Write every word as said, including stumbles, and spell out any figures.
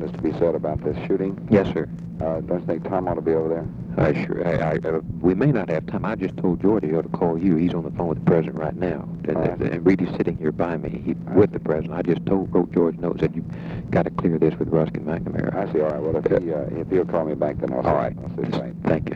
business to be said about this shooting. Yes, sir. Uh, don't you think Tom ought to be over there? Uh, sure. I, I, uh, we may not have time. I just told George he ought to call you. He's on the phone with the president right now. And, Oh, I and, see. and Reedy's sitting here by me he, I with see. the president. I just told wrote George notes said you got to clear this with Ruskin McNamara. I see. All right. Well, if he uh, if he'll call me back, then I'll see. All right. I'll see. Right. Thank you.